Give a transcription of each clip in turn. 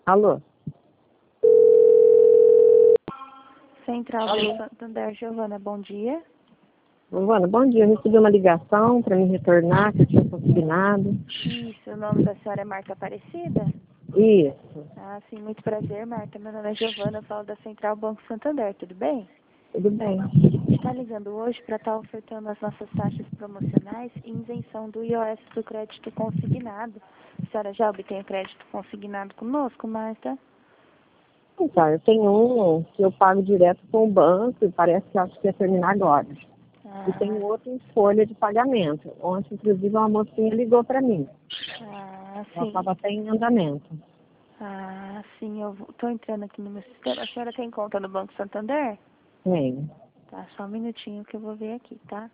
Alô? Central Alô? do Santander, Giovana, bom dia. Giovana, bom dia. Eu recebi uma ligação para me retornar, que eu tinha consignado. Isso, o nome da senhora é Marta Aparecida? Isso, Ah, sim, muito prazer, Marta. Meu nome é Giovana, eu falo da Central Banco Santander, tudo bem? tudo bem. Está ligando hoje para estar ofertando as nossas taxas promocionais e isenção do IOS do crédito consignado. A senhora já obtém o crédito consignado conosco, Marta? Então, eu tenho um que eu pago direto com o banco e parece que acho que ia terminar agora. E tem outro em folha de pagamento. Ontem, inclusive, uma mocinha ligou para mim. Ela Sim. estava até em andamento. Sim, eu estou entrando aqui no meu sistema. A senhora tem conta no Banco Santander? Tem. Tá, só um minutinho que eu vou ver aqui, tá?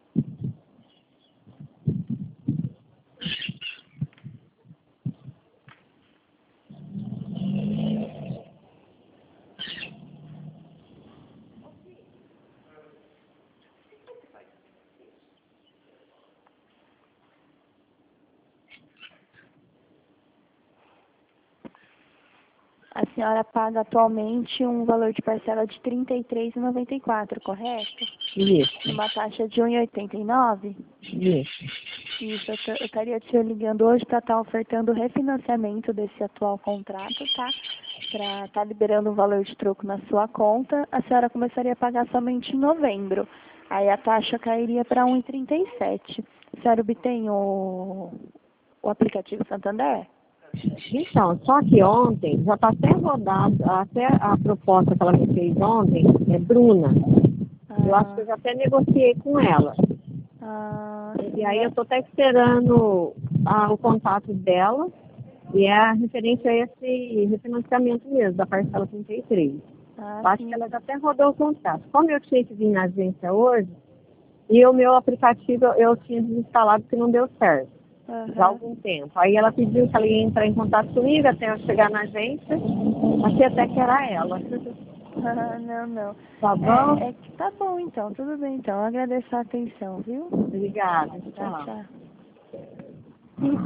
A senhora paga atualmente um valor de parcela de R$ 33,94, correto? Isso, Uma taxa de R$ 1,89? isso. Isso, eu estaria te ligando hoje para estar ofertando o refinanciamento desse atual contrato, tá? Para estar liberando um valor de troco na sua conta, a senhora começaria a pagar somente em novembro. Aí a taxa cairia para R$ 1,37. A senhora obtém o aplicativo Santander? Então, só que ontem, já está até rodado, até a proposta que ela me fez ontem, é Bruna. Eu acho que eu já até negociei com ela. E Sim, aí eu estou até esperando o contato dela, e é a referência a esse refinanciamento mesmo, da parcela 33. Eu acho sim. que ela já até rodou o contrato. Como eu tinha que vir na agência hoje, e o meu aplicativo eu tinha desinstalado porque não deu certo. Já há algum tempo. Aí ela pediu que ela ia entrar em contato comigo até eu chegar na agência. Achei até que era ela. Não. Tá bom? É que tá bom então, tudo bem então. Eu agradeço a atenção, viu? Obrigada. Tchau, Tchau. tchau.